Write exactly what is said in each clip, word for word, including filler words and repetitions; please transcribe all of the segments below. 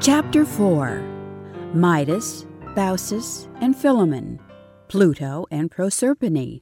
Chapter four. Midas, Baucis, and Philemon, Pluto and Proserpine.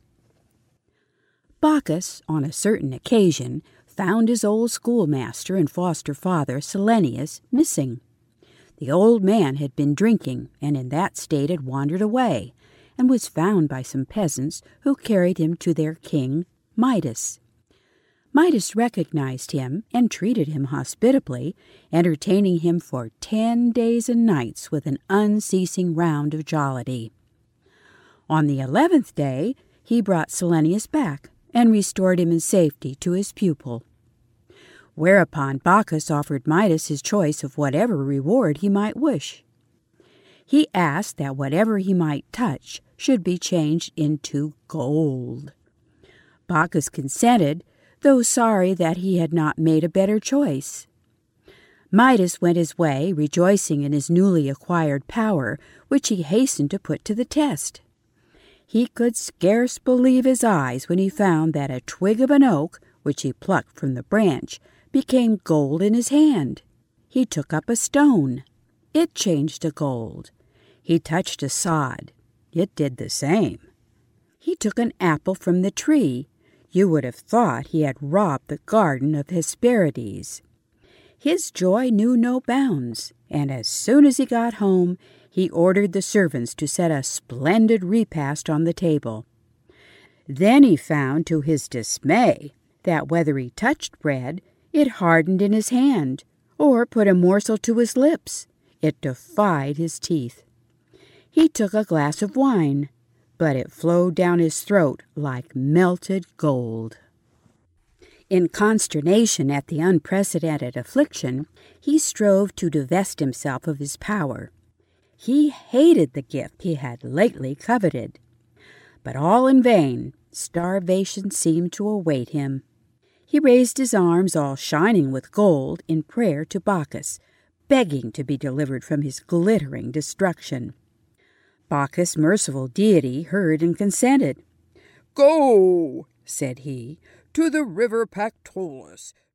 Bacchus, on a certain occasion, found his old schoolmaster and foster father, Silenius, missing. The old man had been drinking, and in that state had wandered away, and was found by some peasants who carried him to their king, Midas. Midas recognized him and treated him hospitably, entertaining him for ten days and nights with an unceasing round of jollity. On the eleventh day he brought Silenius back and restored him in safety to his pupil. Whereupon Bacchus offered Midas his choice of whatever reward he might wish. He asked that whatever he might touch should be changed into gold. Bacchus consented, though sorry that he had not made a better choice. Midas went his way, rejoicing in his newly acquired power, which he hastened to put to the test. He could scarce believe his eyes when he found that a twig of an oak, which he plucked from the branch, became gold in his hand. He took up a stone. It changed to gold. He touched a sod. It did the same. He took an apple from the tree. You would have thought he had robbed the garden of Hesperides. His joy knew no bounds, and as soon as he got home, he ordered the servants to set a splendid repast on the table. Then he found, to his dismay, that whether he touched bread, it hardened in his hand, or put a morsel to his lips, it defied his teeth. He took a glass of wine, but it flowed down his throat like melted gold. In consternation at the unprecedented affliction, he strove to divest himself of his power. He hated the gift he had lately coveted. But all in vain. Starvation seemed to await him. He raised his arms, all shining with gold, in prayer to Bacchus, begging to be delivered from his glittering destruction. Bacchus, merciful deity, heard and consented. "Go," said he, "to the river Pactolus.